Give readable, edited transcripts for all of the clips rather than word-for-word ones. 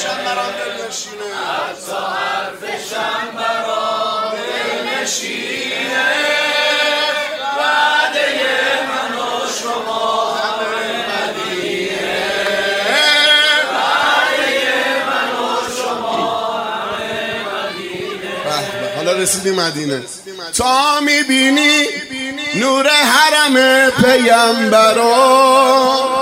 شنبران دل نشینه، حتی حرف شنبران دل نشینه، وعده من و شما همه مدینه، وعده من و شما همه مدینه. حالا رسیدی مدینه، تا میبینی نور حرم پیامبران،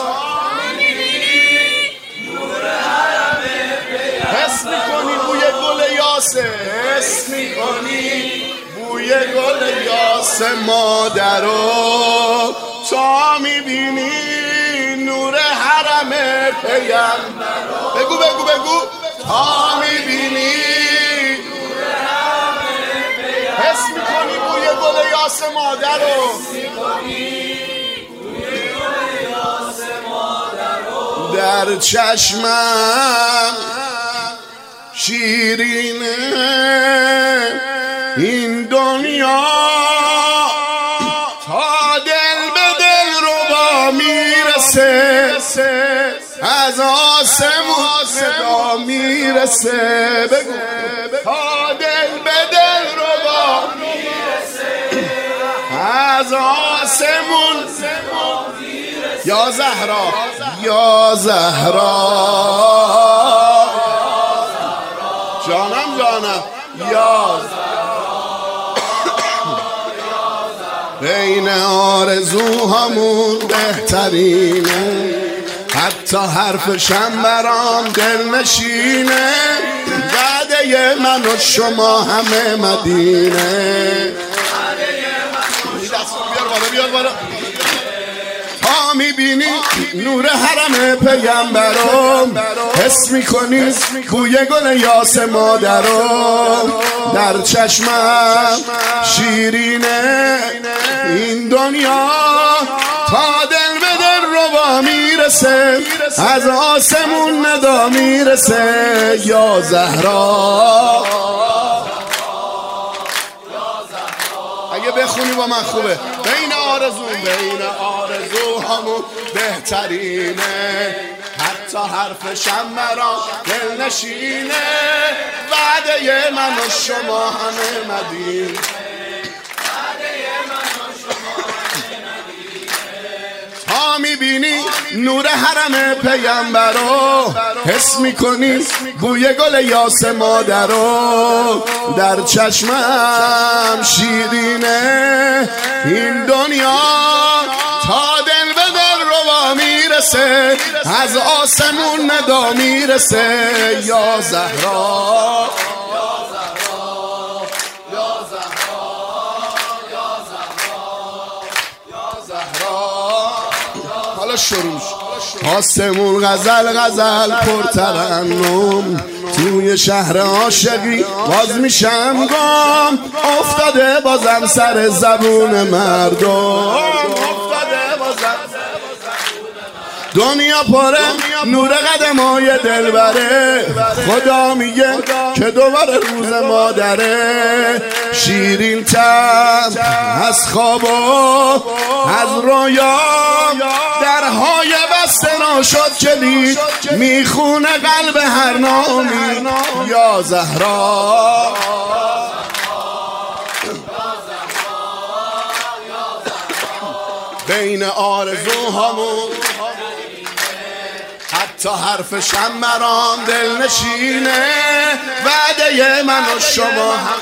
حس میکنی بوی گل یاسه، حس میکنی بوی گل یاسه مادرو، تا میبینی نور حرم پیامبران. بگو بگو بگو. تا میبینی نور حرم پیامبران، حس میکنی بوی گل یاسه مادرو، در چشمم شیرینه این دنیا، تا دل به دل ربا میرسه، از آسمون صدا میرسه. بگو. تا دل به دل ربا میرسه، از آسمون یا زهرا یا زهرا جانم جانم یا بین آرزوهامون بهترینه، حتی حرف شنبران دل نشینه، وعده من و شما همه مدینه. بیار بالا. تا میبینی نور حرم پیامبران، حس میکنی بوی گل یاس مادران، در چشمم شیرینه این دنیا، تا دل به دل ربا میرسه، از آسمون ندا میرسه. یا زهرا اگه بخونی با من خوبه. بین آرزوهامون بهترینه، حتی حرف شنبران دل نشینه، وعده من و شما همه مدینه. تا میبینی نور حرم پیامبرو، حس میکنی بوی گل یاس مادرو، در چشمم شیرینه این دنیا، تا دل به دل ربا میرسه، از آسمون ندا میرسه. یا زهرا حالا شروع آسمون غزل پرترنم، توی شهر عاشقی باز میشم گم، افتاده بازم سر زبون مردم، دنیا پره نور قدمای دلبره، خدا میگه که دوباره روز مادره، شیرین تر از خواب و از رویا، درهای بسته نشد کلید، میخونه قلب هر نامی. یا زهرا بین آرزوهامون حتی حرف شنبران دل نشینه، وعده من و شما هم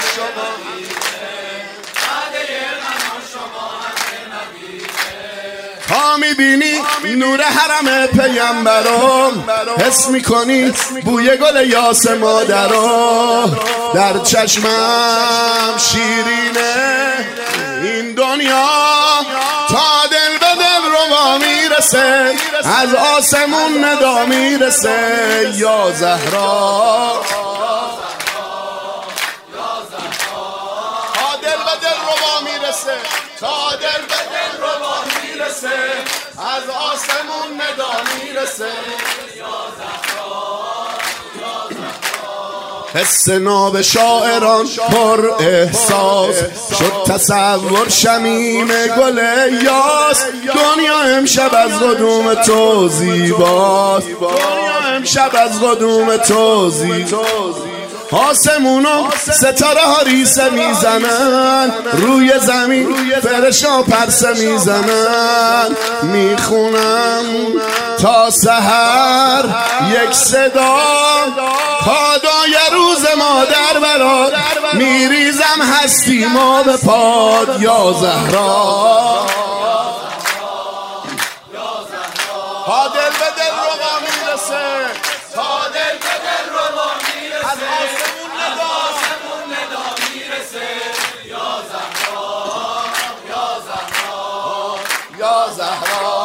تا میبینی نور حرم پیامبران، حس میکنی بوی گل یاس مادران، در چشمم شیرینه این دنیا، تا دل به دل ربا میرسه، از آسمون ندا میرسه. یا زهرا تا دل به دل ربا میرسه، تا دل به دل ربا میرسه، از آسمون ندا میرسه. یا زهرا حس ناب شاعران پر احساس شد تصور شمیم گل یاس. دنیا امشب از قدوم تو زیباست، دنیا امشب از قدوم تو زیباست. آسمونا ستاره ها ریسه میزنن، روی زمین فرشا پرسه میزنن. میخونم تا سحر یک صدا، کادای روز مادر برات میریزم هستی ما به پاد یا زهرا. تا دل به دل روا میرسه، تا دل به دل روا میرسه، از آسمون ندا میرسه. یا زهرا یا زهرا یا زهرا.